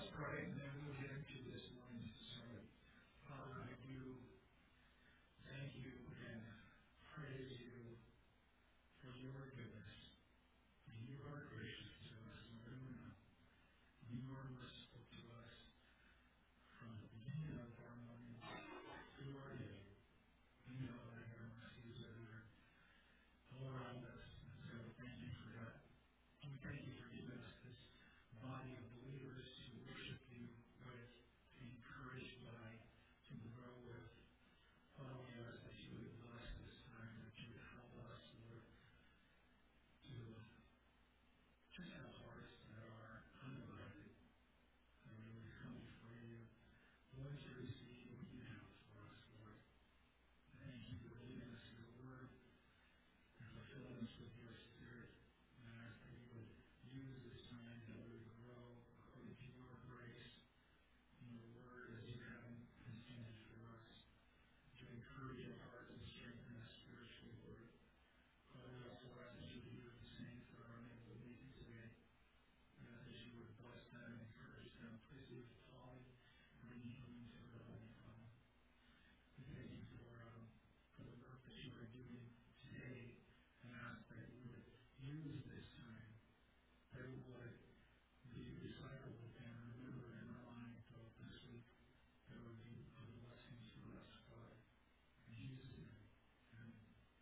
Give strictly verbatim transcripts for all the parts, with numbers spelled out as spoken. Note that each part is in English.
let's pray, and then we'll get into this morning's sermon. Father, I do thank you and praise you for your goodness. You are gracious to us, Lord, and we know. You are merciful to us from the beginning of our morning through our day. We know that your mercies are there all around us, and so thank you for that. And we thank you for giving us this body of believers to worship you with, to be encouraged by, to grow with. Father, we ask that you would bless this time, that you would help us, Lord, to just have hearts that are undivided, and we would come before you, willing to receive what you have for us, Lord. Thank you for giving us your word and for filling us with your spirit. And I ask that you would use this time that we would grow according to your grace and your word as you have intended for us, to encourage our hearts and strengthen us spiritually, Lord. Father, we also ask that you would do the same for our unable to meet today. We ask that you would bless them and encourage them. Please be with Polly and bring healing to her body, Father. We thank you for, um, for the work that you are doing today, and ask that you would use this time, that it would be recycled and remembered in our mind throughout this week. That would be a blessing for us, Father. In Jesus' name. Amen.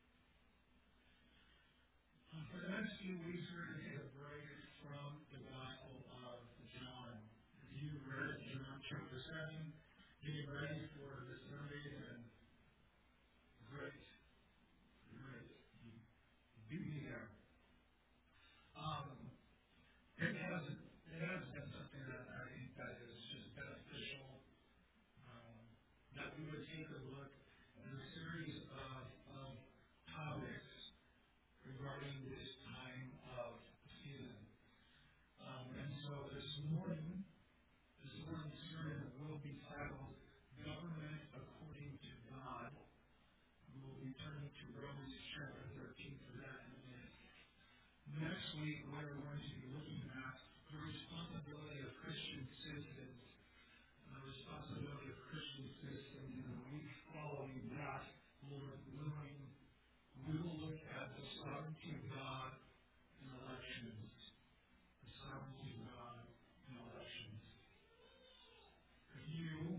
Uh, for the next few weeks, we're going to take a break from the Gospel of John. If you read John chapter seven, getting ready for the Sunday, and great, great. You beat me there. Um, it has it has been something that I think that is just beneficial. Um, that we would take a look at a series of, of topics regarding this time of season. Um, and so this morning, this morning's sermon will be titled Government According to God. We'll be turning to Romans chapter thirteen for that in a minute. Next week, we're going to be looking at the responsibility of Christian citizens. And the responsibility of Christian citizens in the week following that, Lord willing, we will look at the sovereignty of God in elections. The sovereignty of God in elections. If you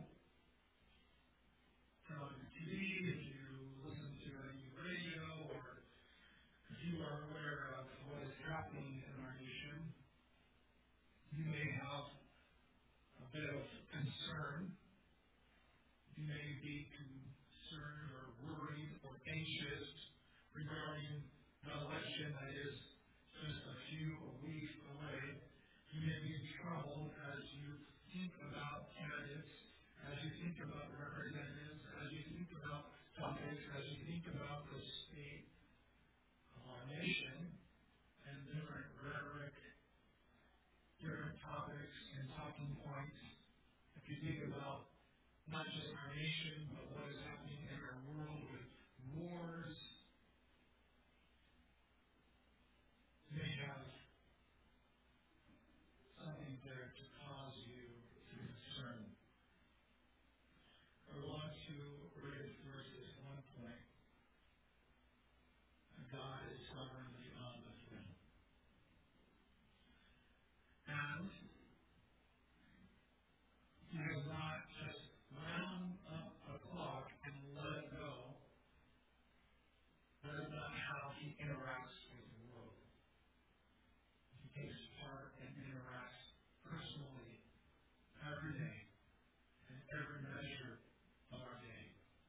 turn on the T V, if you listen to any radio, or if you are aware of what is happening in our nation, you may have a bit of concern. You may be concerned or worried or anxious regarding the election that is just a few weeks away. You may be troubled as you think about candidates, as you think about representatives, as you think about topics, as you think about the state of our nation and different rhetoric, different topics and talking points. If you think about not just our nation, but what is happening in our world with wars, you may have something there to cause you to concern. I want to raise first this one point. God is sovereignly on the throne. And He has not just wound up a clock and let it go. That is not how He interacts with the world. He takes part and interacts personally every day and every measure of our day.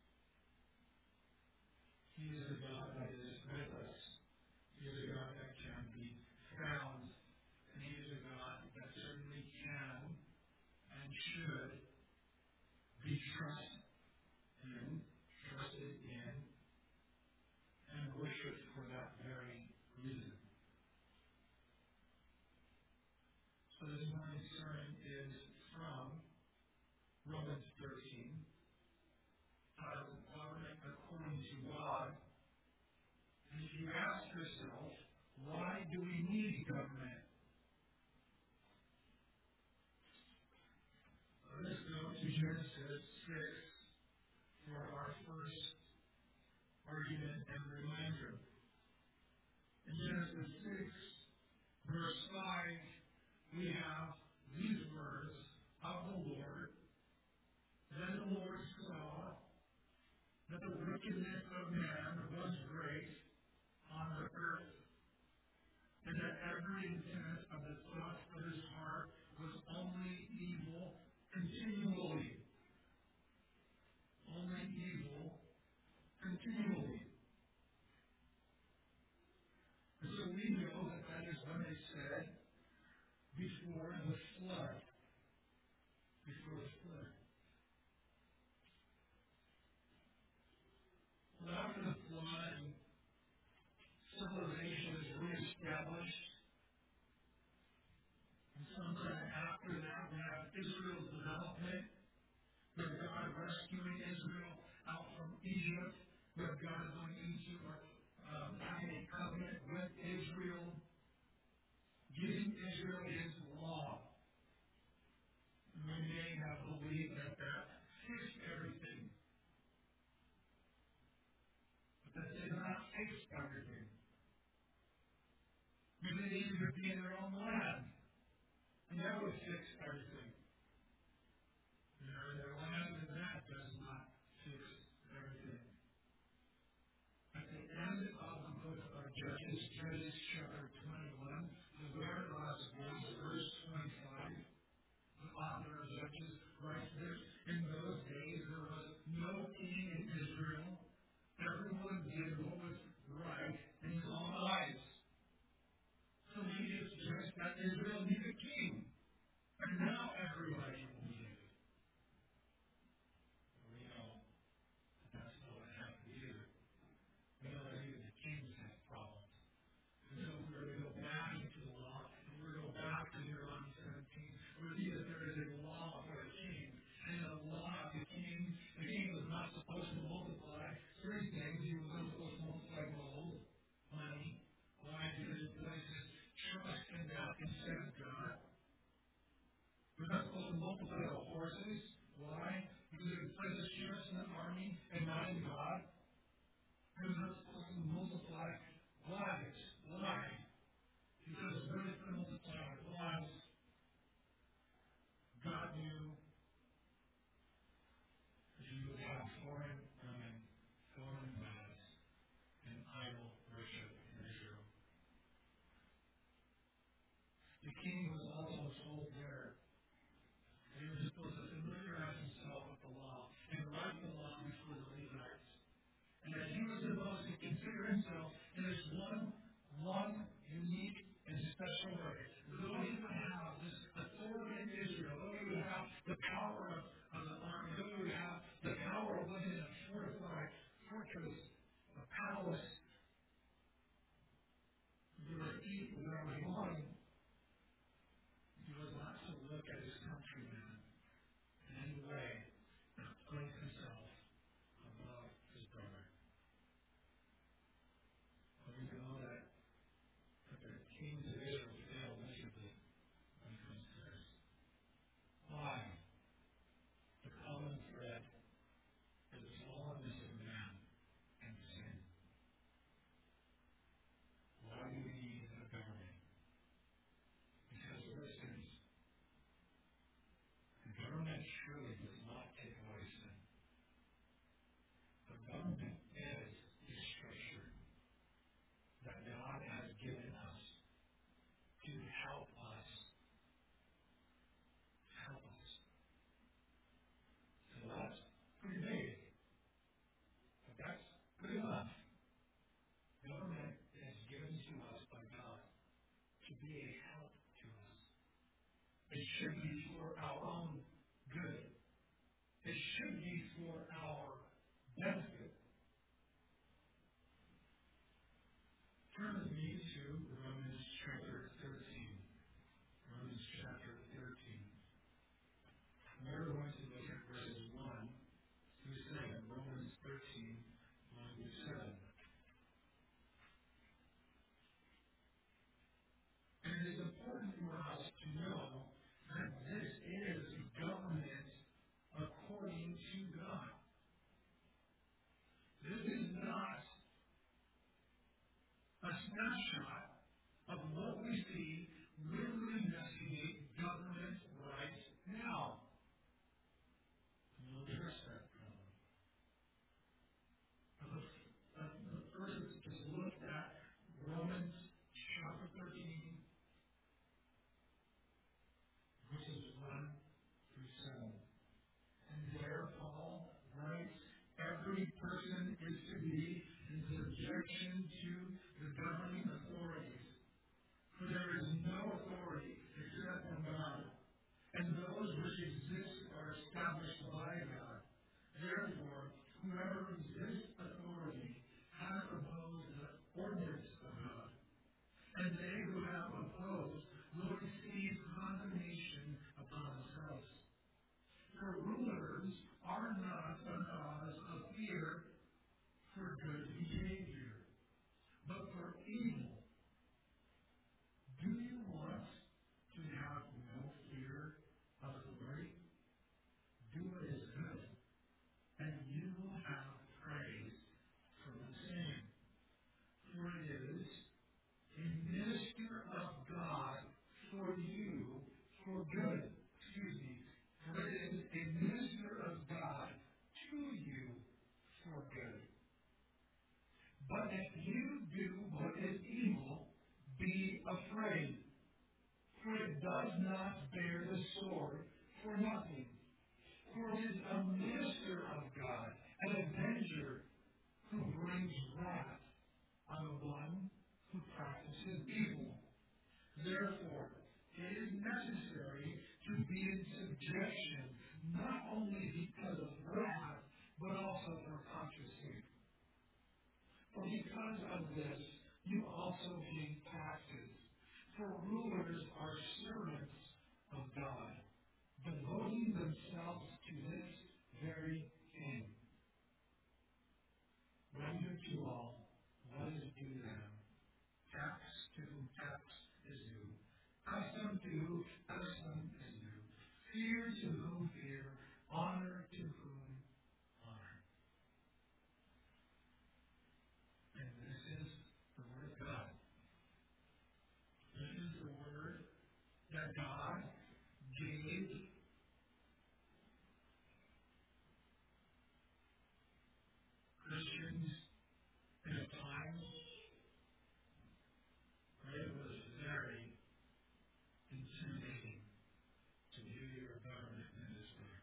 He is a God that is with us. He is a God that can be found. And He is a God that certainly can and should be trusted in, trusted in, and worshipped for that very reason. So this morning's sermon is from Romans thirteen, titled Government According to God. And if you ask yourself, why do we need government? six for our first argument and reminder. In Genesis six, verse five, we have these words of the Lord. Then the Lord saw that the wickedness of man was great on the earth, and that every intent of the thoughts of his heart was only evil continually. Only evil continually. And so we know that that is what they said before the flood. Before the flood. Well, after the flood, civilization is reestablished. And sometime after that, we have Israel's development. We have God rescuing Israel out from Egypt. We have God going into um, having a covenant with Israel, giving Israel his law. We may have believed that that fixed everything. But that did not fix everything. Because they needed to be in their own land. And that would fix everything. You know, in their land, and that does not fix everything. At the end of the book of Judges, Judges chapter twenty-one, the very last verse, verse twenty-five, the author of Judges writes this: in those days there was no king in Israel. Everyone did what was right in his own eyes. So he just judged that Israel needed a king. And now everybody will need it. We know that's not what happened either. We know that even the kings have problems. And so we're going to go back into the law, and we're going to go back to Deuteronomy seventeen. We'll see that there is a law for a king. And the law of the king, the king was not supposed to multiply three things. He was not supposed to multiply gold, money, wine, because it places trust in God instead of God. We're not supposed to multiply the horses. Why? Because it places trust in the army and not in God. We're not supposed to multiply lives. Why? Because we're not going to multiply our lives. God knew that you would have foreign women, foreign gods, and idol worship in Israel. The king was also told there that he was supposed to familiarize himself with the law and write the law before the Levites. And that he was supposed to consider himself in this one, one unique and special way. Though he would have this authority in Israel, though he would have the power of, of the army, though he would have the power of living in a fortified fortress, a palace, he would eat whatever he wanted. He was not to look at his countrymen in any way and place himself above his brother. But we know that, that the kings of Israel failed miserably when it comes to this. Why? The common thread is the fallenness of man and sin. Why do we need a government? Because we're sinners. The government surely does not take away sin. The government is the structure that God has given us to help us. Help us. So that's pretty big. But that's good enough. Government is given to us by God to be a help to us. It should be for our own good. It should be for our benefit. Turn with me to Romans chapter thirteen. Romans chapter thirteen. We're going to look at verses one through seven. Romans thirteen, one through seven. And it is important for us to know that this is government according to snapshot of what we see when we investigate government right now. And we'll address that problem. But the first just look at Romans chapter thirteen, verses one through seven. And there Paul writes, every person is to be in subjection to the governing authorities. For there is no authority except from God, and those which exist are established by God. Therefore, whoever resists authority has opposed the ordinance of God, and they who have opposed will receive condemnation upon themselves. For rulers are not a cause of fear for good behavior, but for evil. Do you want to have no fear of authority? Do what is good, and you will have praise from the same. For it is a minister of God for you for good. Excuse me. For it is a minister of God to you for good. But if you do what is evil, be afraid, for it does not bear the sword for nothing. For it is a minister of God, an avenger who brings wrath on the one who practices evil. Therefore, it is necessary to be in subjection, not only because of wrath, but also for conscience sake. For because of this, you also pay taxes. For rulers are servants of God, devoting themselves to this very thing. Render to all what is due them. Tax to whom tax is due. Custom to whom custom is due. Fear to whom fear. Honor to whom honor. And this is the Word of God. This is the Word that God gave Christians in a time where it was very intimidating to view your government in this way.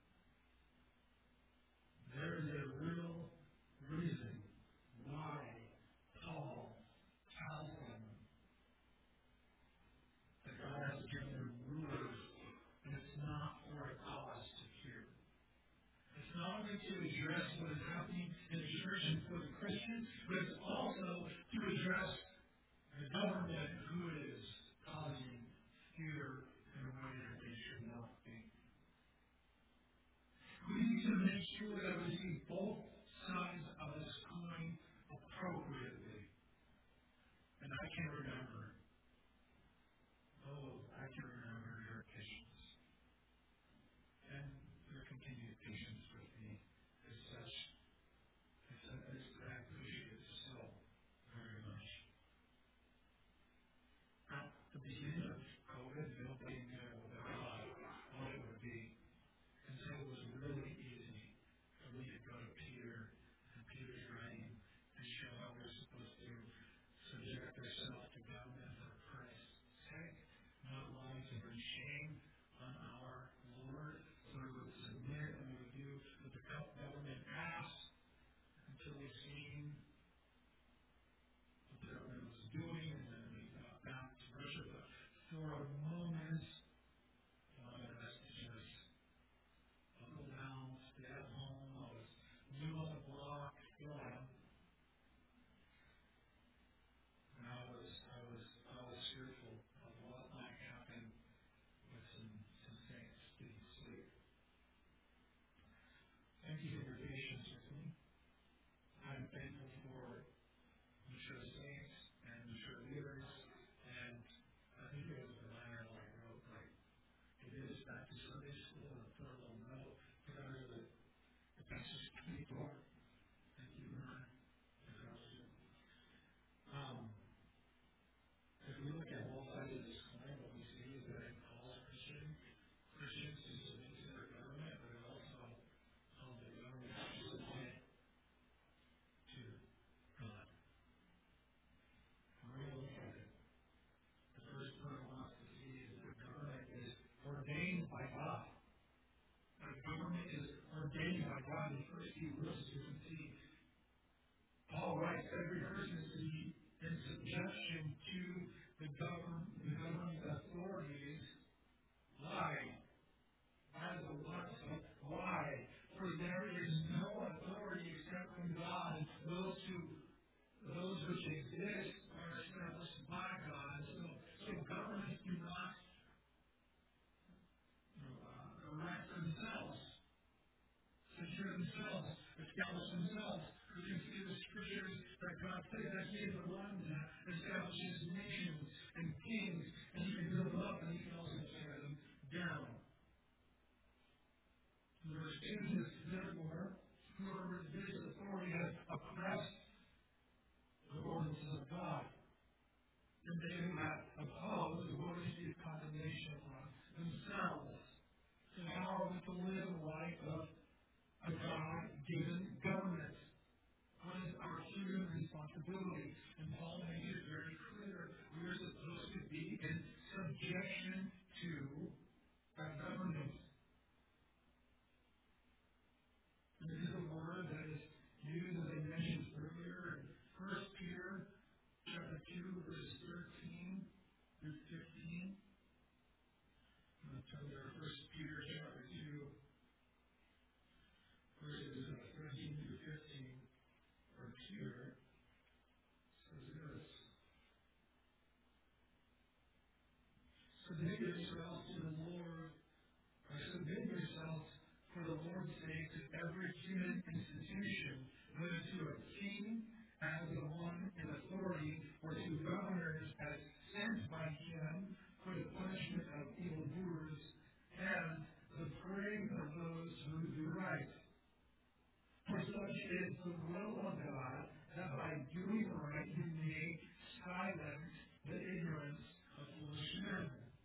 There is a real reason why Paul tells them that God has given them rulers, and it's not for a cause to fear. It's not only to address what is happening in the church and for the Christians, but it's also to address the government who is causing fear in a way that they should not be. We need to make sure that we see both sides of this coin appropriately. And I can remember, oh, I can remember your patience. And your continued patience with me is such, it's, it's, I appreciate it so very much. At the beginning of COVID, nobody knew what I thought what it would be. And so it was really easy for me to go to Peter and Peter's writing and show how we're supposed to subject ourselves to government for Christ's sake, not wanting to bring shame on our Lord. So we would submit and we would do what the government asks until we've seen what the government was doing, and then we got back to worship. But for a moment, I wanted us to just buckle down, stay at home. I was new on the block, still am. And I was, I was, I was fearful of what might happen with some, some things. First he lists you and see. Paul writes, every person is to be in subjection to the government, the governing authorities. Why? As a what? Why? For there is no authority except from God. Those who, those which exist are established by God. So, so governments do not uh, erect themselves, secure themselves, establish themselves. We can see the scriptures that God says that He is the one that establishes nations and kings, and He can build them up, and He can also tear them down. Verse two says, therefore, whoever exerts authority has oppressed the ordinances of God. And they who have opposed will receive condemnation on themselves. So how are we to live a life of a God-given government? What is our human responsibility? And Paul makes it very clear. We are supposed to be in subjection to that government. This is a word that is used, as I mentioned earlier, in First Peter chapter two, verses thirteen through fifteen. I'm going to turn there. First Peter chapter two, verses thirteen through fifteen. Or Peter says this. Submit yourselves to the Lord, or submit yourselves for the Lord's sake to every human institution, whether to a king as the one in authority, or to governors as sent by him for the punishment of evildoers, and the praise of those who do right. For such is the will of God, that by doing right you may silence the ignorance of foolish men.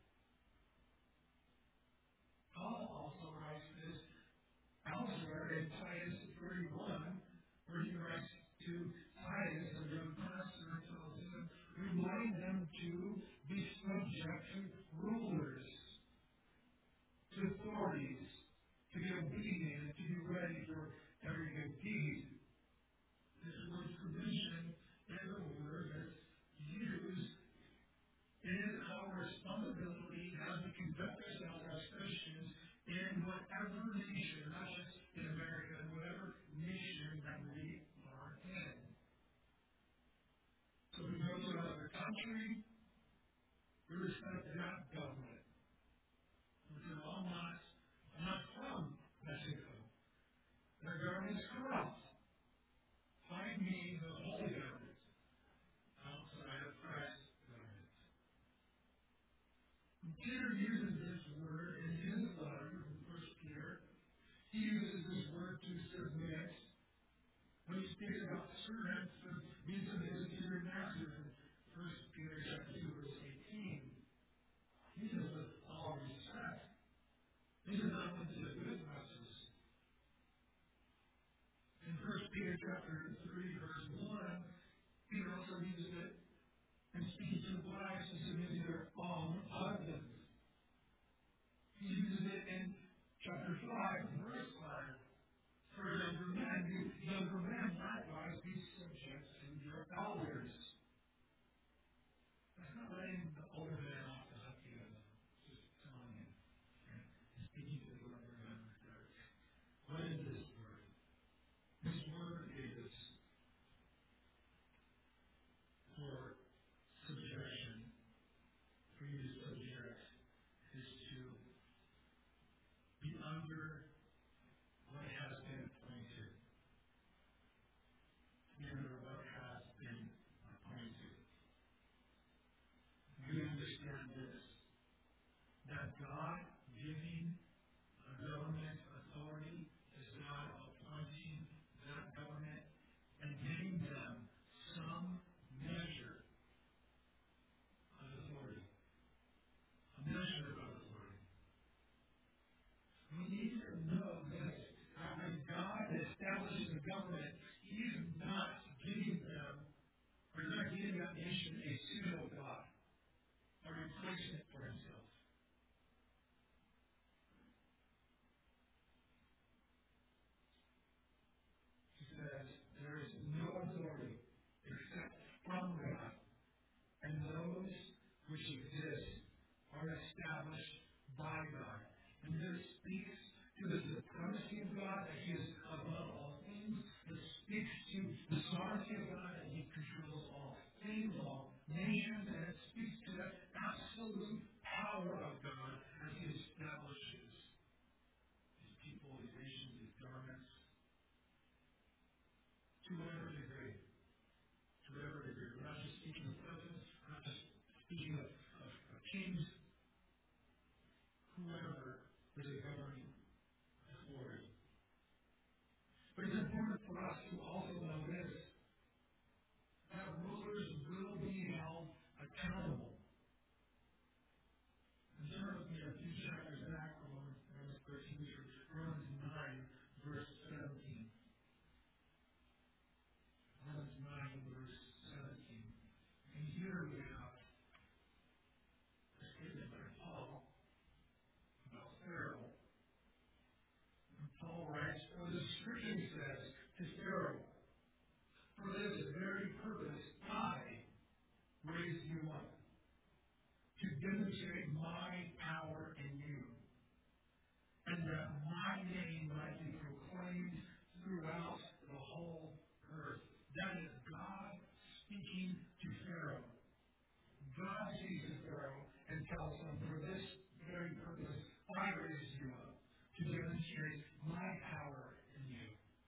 Paul also writes this elsewhere in Titus thirty-one, where he writes to Titus, a young pastor, and tells him, remind them to be subject to rulers, to authorities, to be obedient, and to be ready for every good deed. This word submission is a word that's used in our responsibility as we conduct ourselves as Christians in whatever nation, not just in America, in whatever nation that we are in. So we go to another country, we respect that government. We say, well, I'm not, I'm not from Mexico. Their government is corrupt. Find me the holy government outside of Christ's government. And Peter uses this word in his letter from First Peter. He uses this word to submit. When he speaks about servants, be submitted to your masters in First Peter chapter two, verse eighteen. He says with all respect. He does not want to do good masters. In First Peter chapter three, verse one, Peter also uses it and speaks to wives to submit to their own husbands. He uses it in chapter five, verse five. For younger men, you younger men likewise be subject to your elders. That's not letting the older man off the hook yet. Just telling him. Speaking to the younger men. What is this word? This word is for subjection. For you to subject is to be under what has been appointed. Be under what has been appointed. You understand this, that God giving a government authority is God appointing that government and giving them some measure of authority. A measure of authority. We need to know this. When God establishes a government, He is not giving them, or He's not giving that nation a pseudo-God, a replacement for Himself. are established by God. And this speaks to the supremacy of God, that He is above all things. It speaks to the sovereignty of God, that He controls all things, all nations, and it speaks to the absolute power of God as He establishes His people, His nations, His governments, to whatever degree. To whatever degree. We're not just speaking of presidents, we're not just speaking of, of, of kings, whoever is a governing authority. But it's important for us to also know this, that rulers will be held accountable. And turn with me a few chapters back from Romans thirteen to Romans nine, verse seventeen. Romans nine, verse seventeen. And here we have a statement by Paul about Pharaoh. And Paul writes, "For the Scripture says to Pharaoh, for this very purpose I raised you up, to demonstrate my power in you, and that my name might be proclaimed throughout the whole earth." That is God speaking to Pharaoh. God sees to Pharaoh and tells him, for this very purpose I raised you up, to demonstrate my power in you.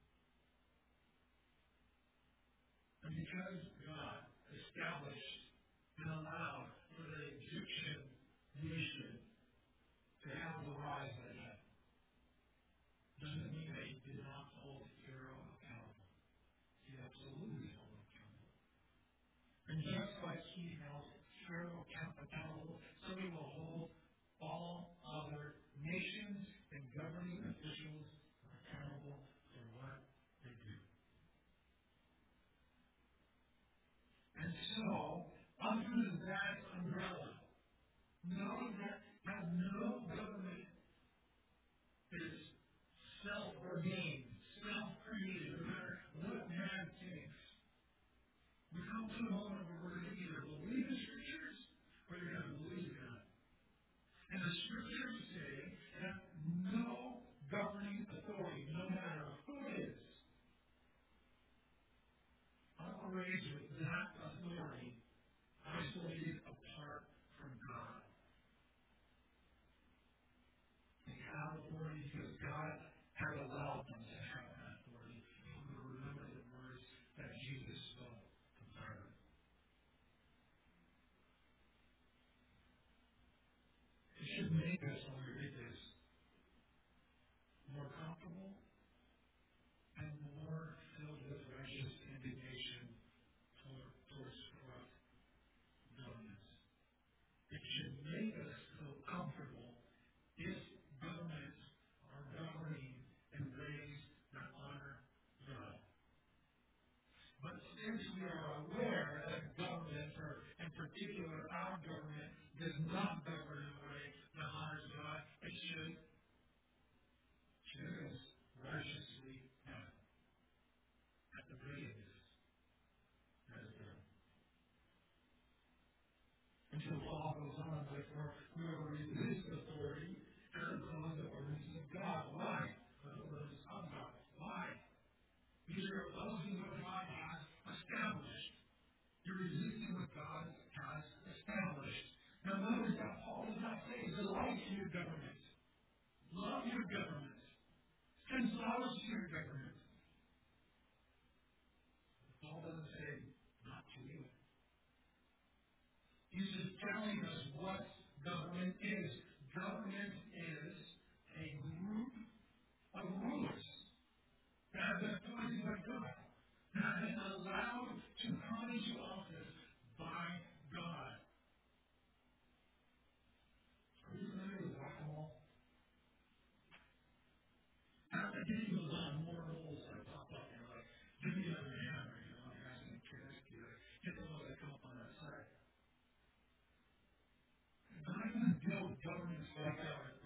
And because God established and allowed for the Egyptian nation to have the rise that it had, doesn't mean that He did not hold Pharaoh accountable. He absolutely held him accountable. And just like He held Pharaoh accountable, so He will hold all other nations and governing officials accountable for what they do. And so, under that umbrella, know that, that no government is self-ordained, self-created, no matter what man thinks. We come to a moment where we're going to either believe the Scriptures or you're going to believe God. And the Scriptures say that no governing authority, no matter who it is, operates with that authority isolated apart from God. They have authority because God has allowed them to have that authority. We remember the words that Jesus spoke to Pilate. It should make us, when we read this, more comfortable and more filled with righteous indignation toward, towards corrupt governments. It should make us feel comfortable if governments are governing in ways that honor God. But since we are aware that governments, or in particular our government, does not govern in a way that honors God, it should choose us righteously now. At the very least, that is done. And so Paul goes on with, for whoever resists authority has opposed the ordinances of God. Why? The ordinances of God. Why? Because you're opposing what God has established. You're resisting what God has established. Now notice that Paul does not say, delight in your government. Love your government. Send flowers to your government. Paul doesn't say, not to you. He's just telling us what government is. Government is a group of rulers that have been appointed by God, that have been allowed to come into office by God. Are you familiar with whack-a-mole? As the game goes on, more rules like pop up and like, give me another hammer, you know, you're asking the kids to hit the ones that come up on that side. God doesn't deal with governments like that,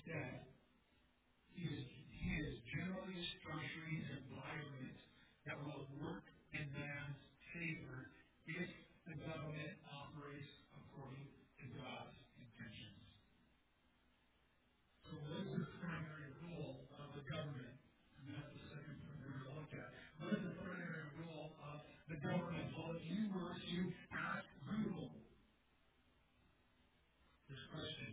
that he is, he is generally structuring an environment that will work in man's favor if the government operates according to God's intentions. So what is the primary role of the government? And that's the second point we're going to look at. What is the primary role of the government? Well, if you were to ask Google this question,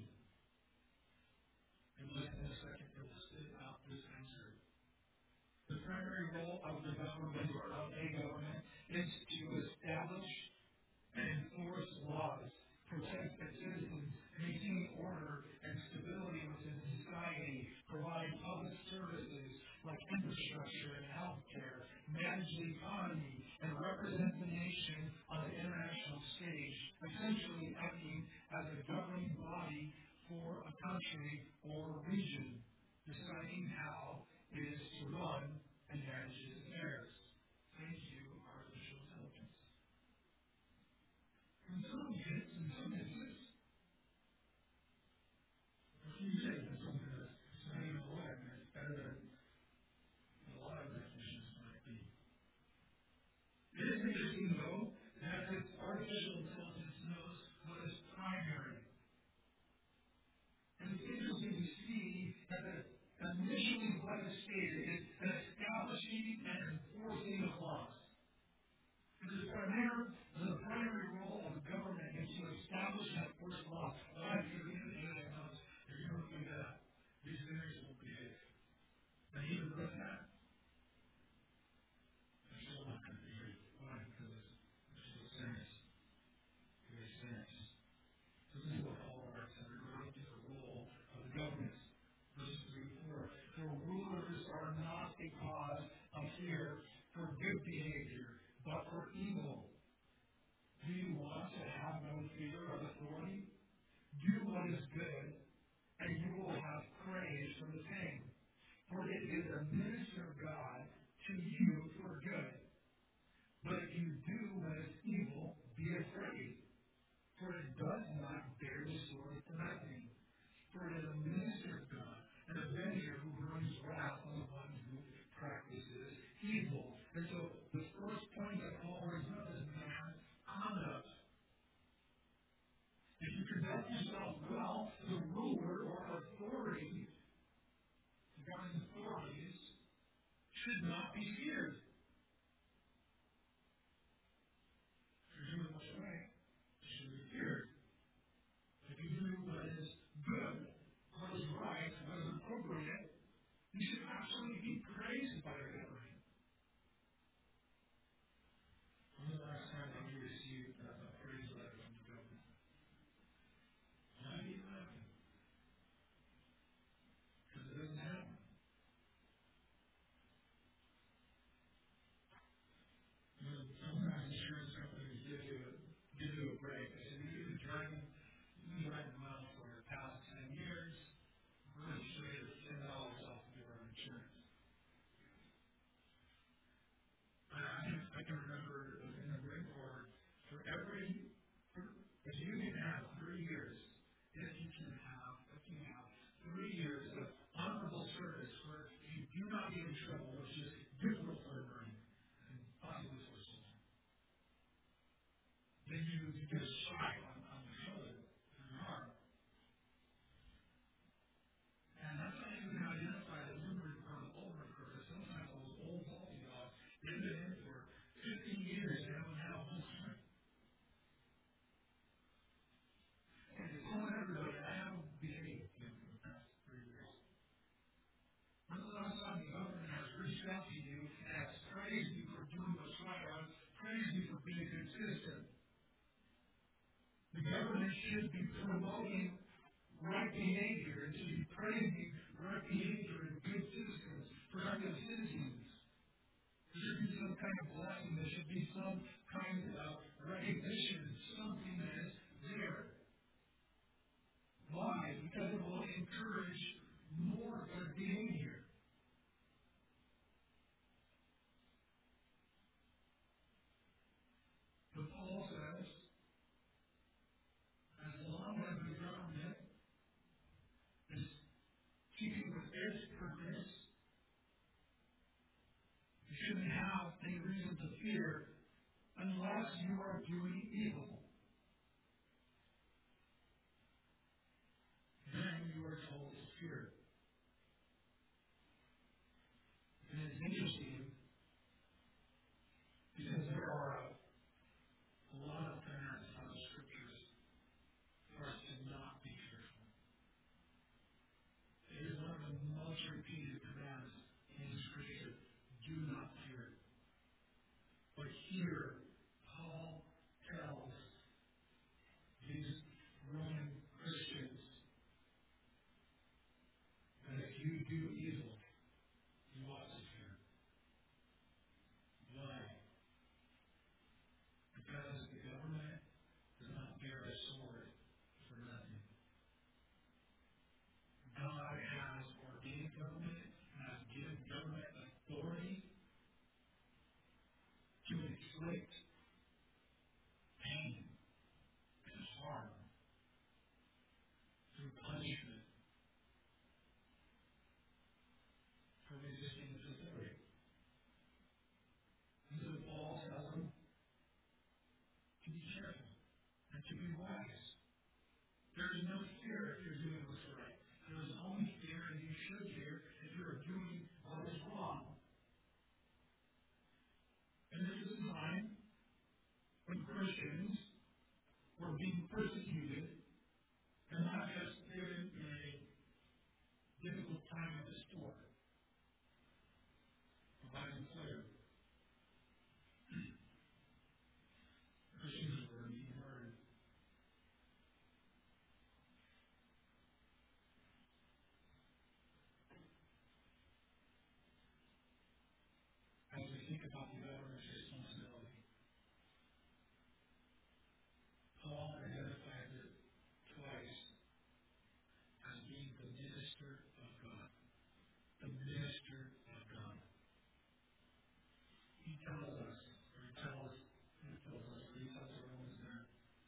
in less than a second, it will spit out this answer. The primary role of the government or of a government is to establish and enforce laws, protect its citizens, maintain order and stability within society, provide public services like infrastructure and health care, manage the economy, and represent the nation on the international stage, essentially acting as a governing body for a country or region, deciding how it is to run and manage its affairs. Thank you, artificial intelligence. In some cases, in some instances, if you say that something that's not even alive, and it's better than a lot of definitions might be. It is interesting, though, that this artificial intelligence knows what is primary. And it's interesting to see that the, initially what is stated is an establishing and enforcing of laws. Because primary, the primary role of the government is to establish and enforce laws. Why? Because we have A I knows if you don't do that, these things will behave. And even with that, they're still not going to behave. Why? Because they're still sinners. They're sinners. So this is what Paul writes in regard to the role of the government. Verses three and four. For rulers are not a cause of fear for good behavior, but for evil. Do you want to have no fear of authority? Do what is good, and you will have praise from the same. For it is a minister of God to you for good. But if you do what is evil, be afraid. For it does not bear the sword for nothing. For it is a minister of God, an avenger who brings wrath on the one who practices evil. And so the first point that Paul brings up is man's conduct. If you conduct yourself well, the ruler or authority, the governing authorities, should not be feared. If you're doing what's right, you should be feared. If you do what is good, what is right, what is appropriate, you should absolutely be praised by your government. When was the last time that you received a, a praise letter from the government? Why are you laughing? Because it doesn't happen. You know, sometimes insurance companies give you a, give you a break. They say, you've been driving, you've been driving well for the past ten years. We're going to show you ten dollars off of your insurance. I, I, can, I can remember in the Marine Corps, for every, for, if you can have three years, if you can have, if you have three years of honorable service where you do not get in trouble, which is difficult for a Marine, and possibly for someone, then you, you get a shot on, on the shoulder and the arm. And that's how you can identify the new Marine Corps and the old Marine Corps, because sometimes those old faulty dogs, they've been in for fifteen years and haven't had a whole strength. And they told everybody, I haven't behaved in the past three years. When's the last time the government has reached out to you and has praised you for doing what's right, or has praised you for being consistent? The government should be promoting right behavior. It should be praising right behavior and good citizens, productive citizens. There should be some kind of blessing. There should be some kind of recognition, something that is there. Why? Because it will encourage more good behavior. But Paul says, as long as the government is fear unless you are doing evil. Then you are told to fear. And it's interesting because there are a, a lot of commands out of the scriptures for us to not be fearful. It is one of the most repeated commands in Scripture. Do not fear. But here, Paul tells these Roman Christians that if you do evil, you ought to fear. Why? Because the government does not bear a sword for nothing. God has ordained government and has given government authority to inflict pain and harm through punishment for resisting its authority. And so Paul tells them to be careful and to be wise. There is no fear if you're doing what's right. There is only fear, and you should fear, if you are doing what is wrong. And this is a time when Christians were being persecuted, and not just given in a difficult time at the store, or by employer. Christians were being murdered. As we think about the government's responsibility, Paul identifies it twice as being the minister of God. The minister of God. He tells us, or he tells, he tells us, or he tells everyone that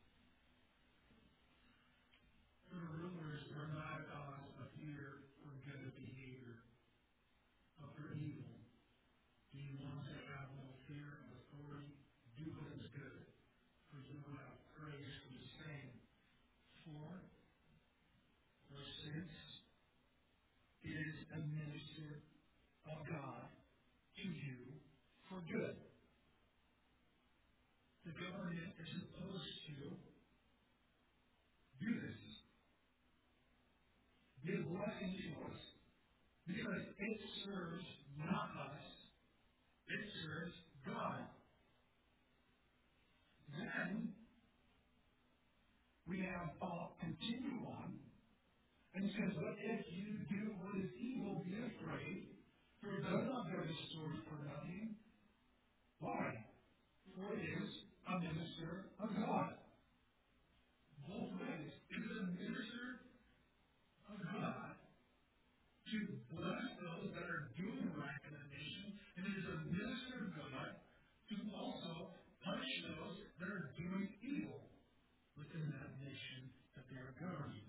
the rulers are not gods of fear or good behavior, but for evil. Do you want to have no fear of authority? Do what is good, for you will have praise for the same. For, or since, it is a minister of God to you for good. The government is supposed to do this. Be a blessing to us. Because it serves not us, it serves God. Then we have Paul continue on and says, but if you do what is evil, be afraid, for it does not bear the sword for nothing. Why? For it is a minister of God. Both ways. It is a minister of God to bless those that are doing right in the nation, and it is a minister of God to also punish those that are doing evil within that nation that they are governing.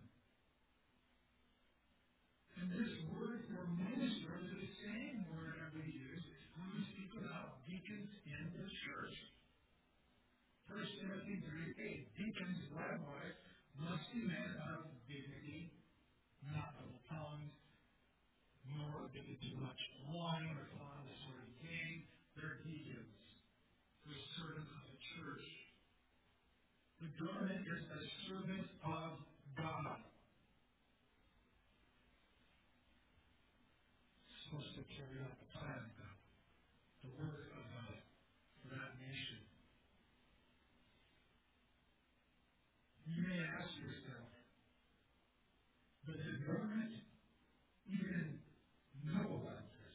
And this word for minister is the same word that we use when we speak about deacons in the church. First Timothy three eight, deacons likewise must be men of dignity, not double-tongued, nor addicted to much wine or fond of sort of gain. They're deacons. They're servants of the church. The government is a servant of God. It's supposed to carry out the plan of God, the work of God for that nation. You may ask yourself, does the government even know about this?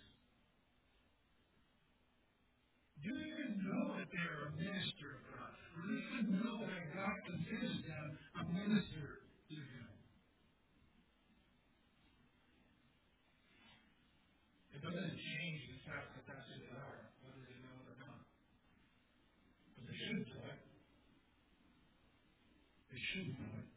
Do you even know that they're a minister of God? Or do you even know that God considers them a minister to Him? It doesn't change the fact that that's who they are, whether they know it or not. But they should know it. They should know it.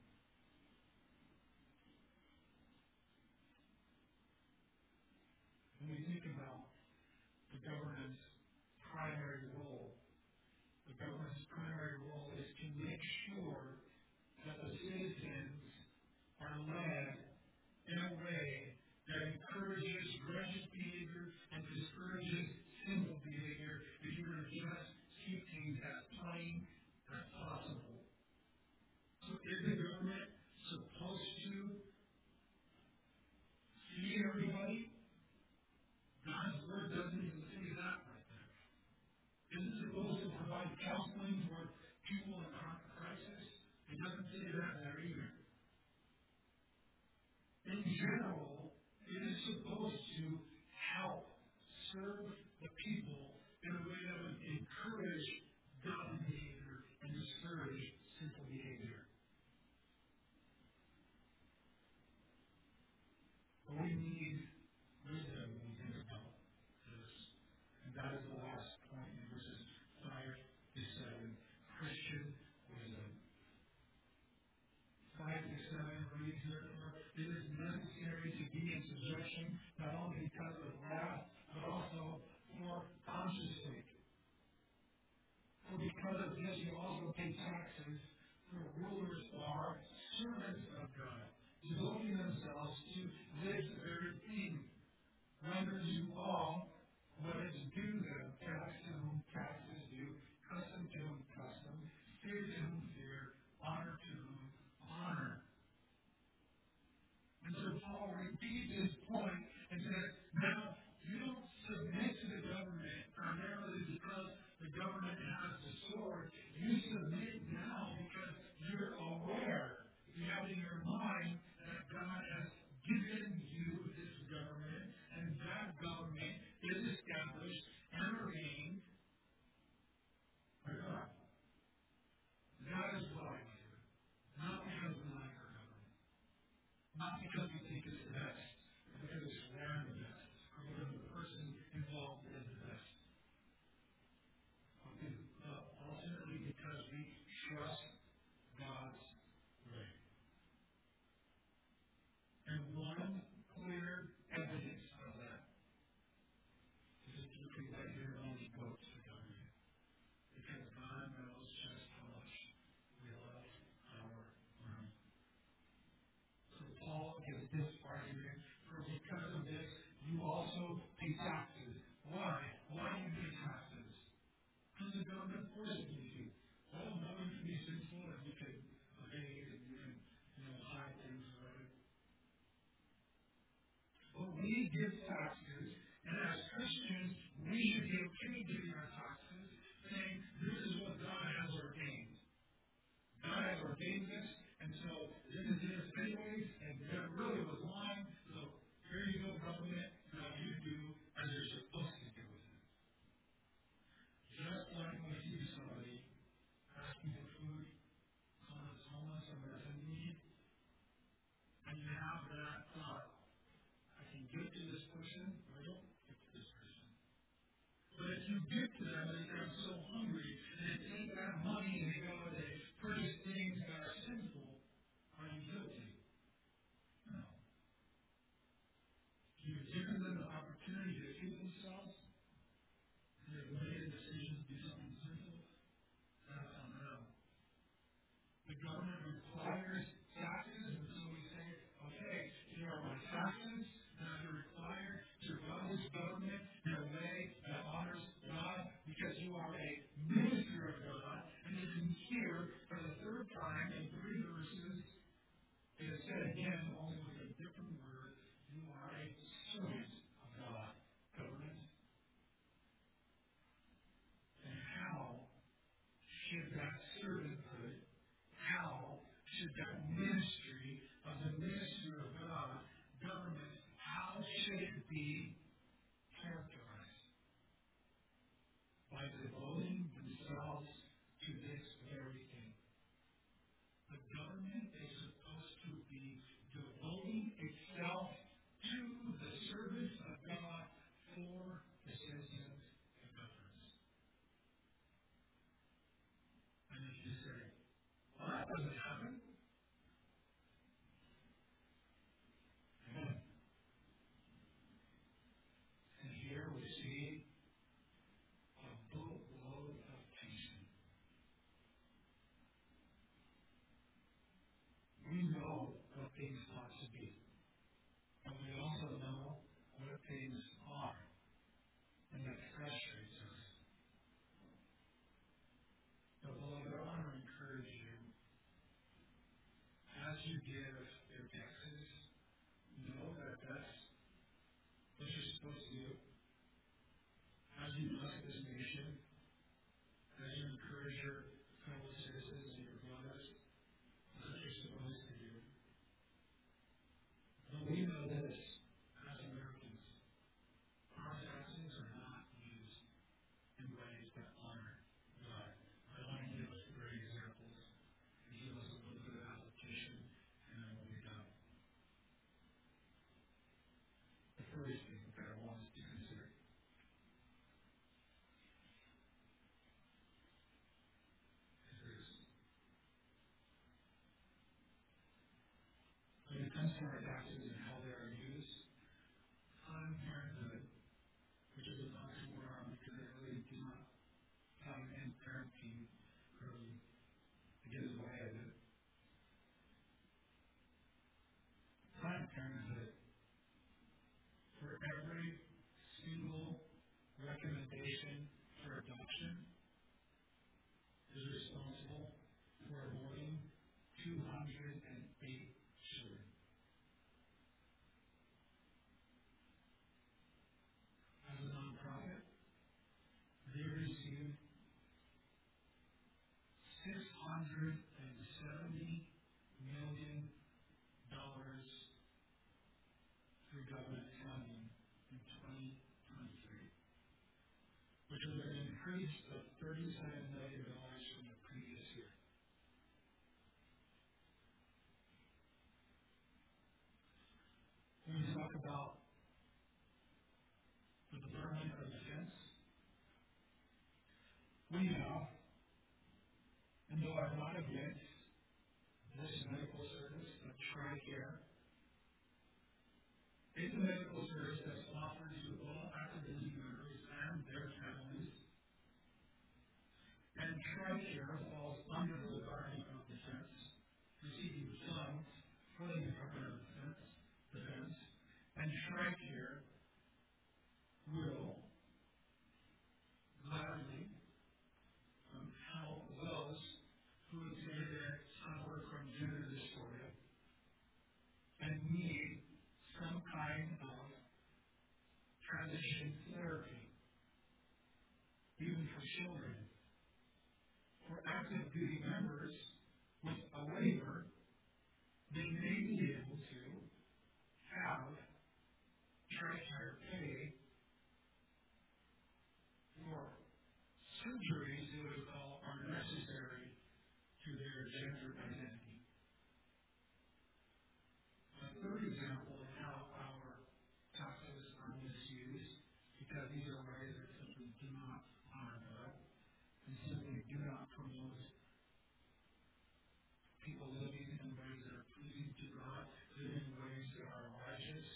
When we think about the government's primary role general, it is supposed to help serve the people in a way that would encourage godly behavior and discourage sinful behavior. But we need wisdom when we think about this. And that is the last point in verses five to seven. Christian wisdom. five to seven reads, therefore, it is necessary to be in subjection, not only because of wrath, but also for conscience sake. For because of this you also pay taxes, for rulers are servants of God, devoting themselves to this very thing. Render to all what is due them, tax to whom tax is due, custom to whom custom, fear to whom fear, honor to whom honor. And so Paul repeats his point and says, now, you don't submit to the government primarily because the government has the sword. You submit now because you're aware, you have in your mind that God has given you this government, and that government is established and ordained by God. That is why we do it. Not because we like our government. Not because we think it's the best. But because it's ran the best. Or because the person involved is the best. But ultimately because we trust God's way. And one clear evidence of that is just looking right here on the boats for government. Because God knows just how much we love our money. So Paul gives this argument for because of this, you also pay taxes. Why? Why do you pay taxes? Because the government forces you to. Well, no one can be sinful and you can evade and you can, you know, hide things away. But we give taxes, and as Christians, we should be okay giving our taxes, saying this is what God has ordained. God has ordained this, and so this is this anyways, and that really was lying. So here you go, government. Now you do as you're supposed to do with it. Just like when we see somebody asking for food, someone is homeless, someone is in need, and you have that thought, I can give to this person, or I don't give to this person. But if you give to them, they become so hungry, and they take that money and they go and they purchase things that are sinful, are you guilty? No. You've given them the opportunity to feed themselves, and they've made a decision to do something sinful. That's on them. The government requires taxes, and so we say, okay, here are my taxes. Now you're required to run this government in a way that honors God because you are a minister of God. And you can hear for the third time in three verses, it is said again, only with a different word, you are a servant of God, government. And how should that servanthood, how should that ministry of the minister of God, government, how should it be characterized? By devoting themselves to this very thing. The government is supposed to be devoting itself to the service of God for the citizens it governs. And if you say, well, that doesn't happen. Amen. And here we see a boatload of tension. We know what things ought to be. And we also know what things are. And that frustrates us. But beloved, I want to encourage you, as you give your taxes, know that that's what you're supposed to do. As you bless this nation, as you encourage your fellow citizens and your brothers, that's what you're supposed to do. But we know comes to our taxes and how they are used, Planned Parenthood, which is a oxymoron because they really do not have an end parenting really to get in the way of it. Planned Parenthood, for every single recommendation for adoption, is responsible for aborting two hundred eight children. As a nonprofit, they received six hundred seventy million dollars through government funding in twenty twenty-three, which was an increase of thirty-seven million dollars from the previous year. When we talk about the Department of Defense, we have, and though I'm not against this medical service of TRICARE, it's a medical service that's offered to all active duty members and their families. And TRICARE falls under the Department of Defense, receiving funds from the Department of Defense, Defense and TRICARE will gladly um, help those who would say they suffer from gender dysphoria and need some kind of transition therapy, even for children. For active duty members with a waiver, they may be able to have TRICARE pay for surgeries they would call are necessary to their gender identity. A third example of how our taxes are misused, because these are ways that simply do not honor God and simply do not promote people living in ways that are pleasing to God, living in ways that are righteous.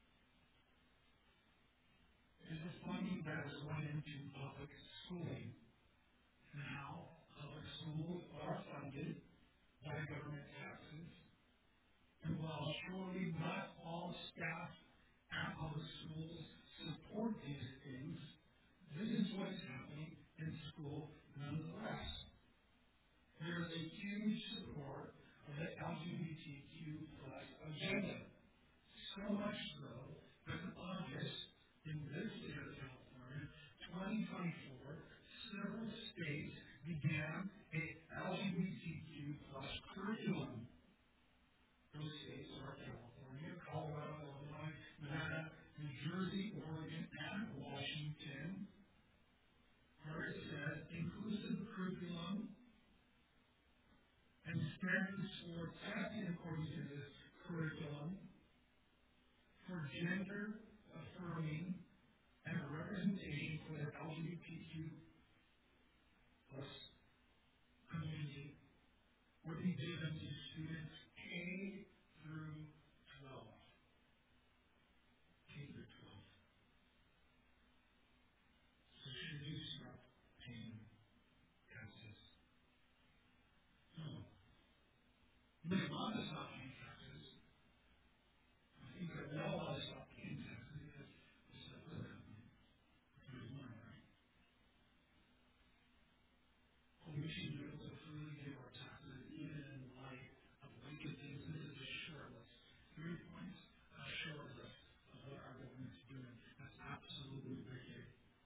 It is funding that is going into public schooling. Now, public schools are funded by government taxes, and while surely not all staff at public schools support these things, this is what is happening in school nonetheless. There is a huge support of the L G B T Q plus agenda. So much so that in August, in this state of California, twenty twenty-four, several states began a L G B T Q plus curriculum. Those states are California, Colorado, Illinois, Nevada, New Jersey, Oregon, and Washington, where it says inclusive curriculum and standards for testing according to this curriculum for gender affirming and representation for the L G B T Q plus community would be given to students K through twelve. K through twelve. So should you stop paying taxes? No. You may want to stop paying taxes. I think that we all want to stop paying taxes because it's a good company. There's one, right? Well, we should be able to freely give our taxes even in light of wicked things. This is a short list. Three points, a short list of what our government is doing. That's absolutely wicked.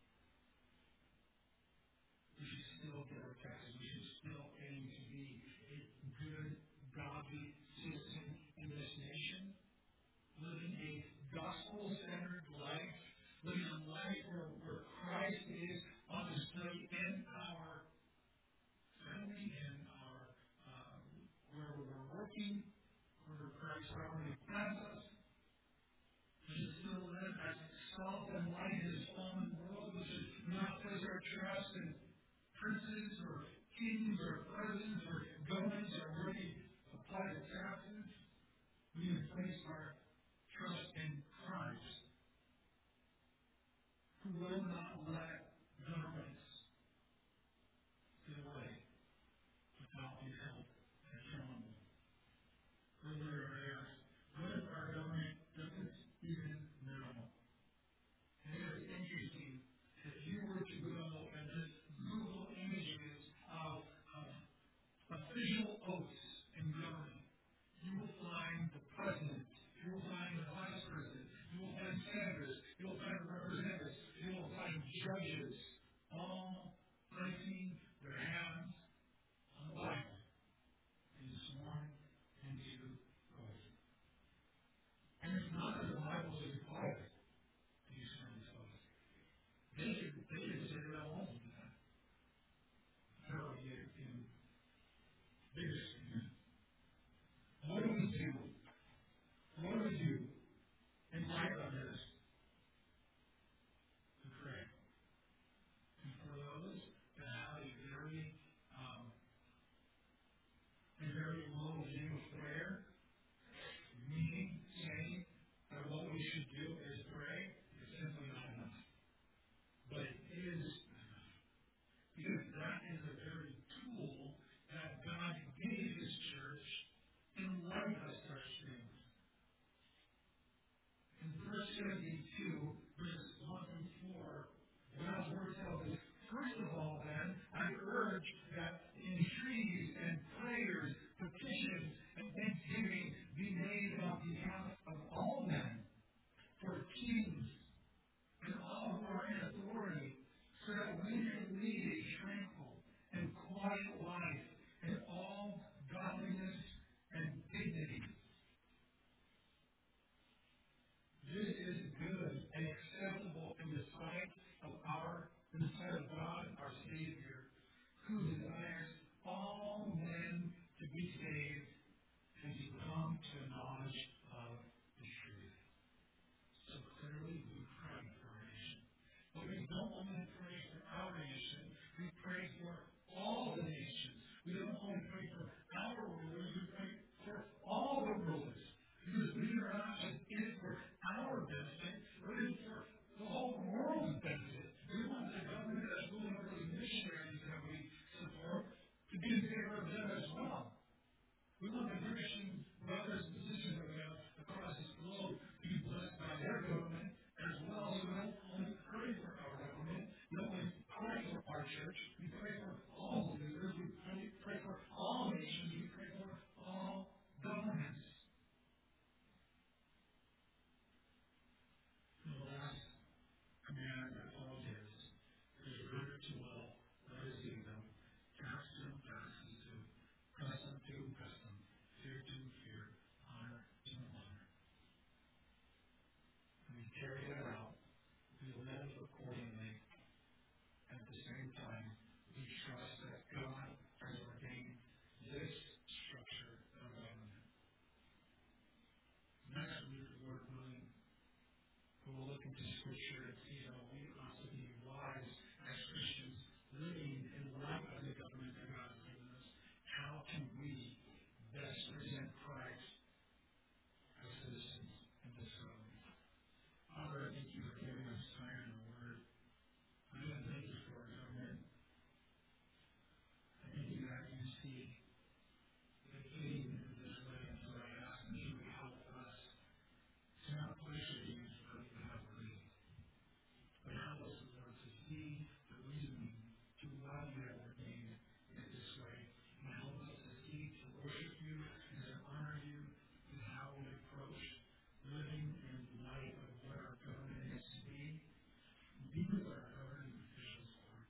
We should still give our taxes. We should still aim to be a good, godly citizen in this nation, living a gospel-centered life, living a life where, where Christ is on display in our family, in our uh, where we're working, where Christ already plants us. We should still live as salt and light in this fallen world. We should not place our trust in princes or kings or presidents or governments or where they apply the taxes. We We have placed our trust in Christ, who will not let governments get away without his help and accountable. Earlier I asked, what if our government doesn't even know? And it is interesting, if you were to go and just Google images of uh, official oaths in government, you will find the president, you will find the vice president, you will find senators, you will find representatives, you will find judges, all placing their hands on the Bible and sworn into oath. And it's not that the Bible is required to be sworn into oath. They could, they could say that I won't do that. That would be in bigger sin. What do we do? What do we do in light of this? We pray. And for those that have a very, um, a very low view of prayer, meaning saying that what we should do is pray, is simply not enough. But it is enough. Because that is a very tool that God gave His church in light of such things. In First Timothy two, verses one through four, God's word tells us, first of all, then, I urge that entreaties and prayers, petitions, and thanksgiving be made on behalf of all men, for kings and all who are in authority, so that we may lead a tranquil and quiet life in all godliness and dignity. This is good and acceptable in the sight of our, in the sight of God, our Savior, who desires all men to be saved and to come to the knowledge of the truth. So clearly, we pray for our nation. But we don't only pray for our nation, we pray for all the nations. We don't only pray for our rulers, we pray for all the rulers. Because we are not just in it for our benefit, but in it for the whole world's benefit. We want the government that's ruling over the missionaries that we support to be in favor of them as well. We want the Christian brothers and sisters that we have across this globe to be blessed by their government as well. So we don't only pray for our government, we don't only pray for our church, we pray for all leaders, we pray, pray for all nations, we pray for all governments. The last command that Paul gives is render to all, let us do them, cast them, cast them to, custom to custom, fear to fear, honor to honor. And we carry that out, we live accordingly, and at the same time, we trust that God has ordained this structure of government. Next week, Lord willing, we will look into Scripture and see how we ought to be wise as Christians, living in light of the government that God has given us. How can we best present Christ as citizens in this government? Father, I thank you for giving us time in the Word. I even thank you for our government. I thank you that you see the fitting in this way, and so I ask that you would help us to not push against what you have ordained. But help us, Lord, to see the reasoning to why you have ordained it this way. And help us to see, to worship you, and to honor you in how we approach living in light of what our government is to be. Be with our governing officials, Lord.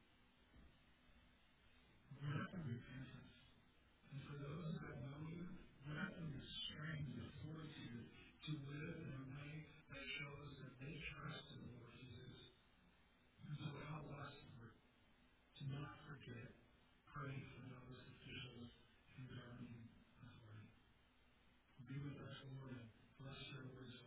Grant them repentance. And for those that know you, grant them the strength, the fortitude to live in a way that shows that they trust in the Lord Jesus. And so help us, Lord, to not forget praying for those officials and governing authority. Be with us, Lord, and bless your words.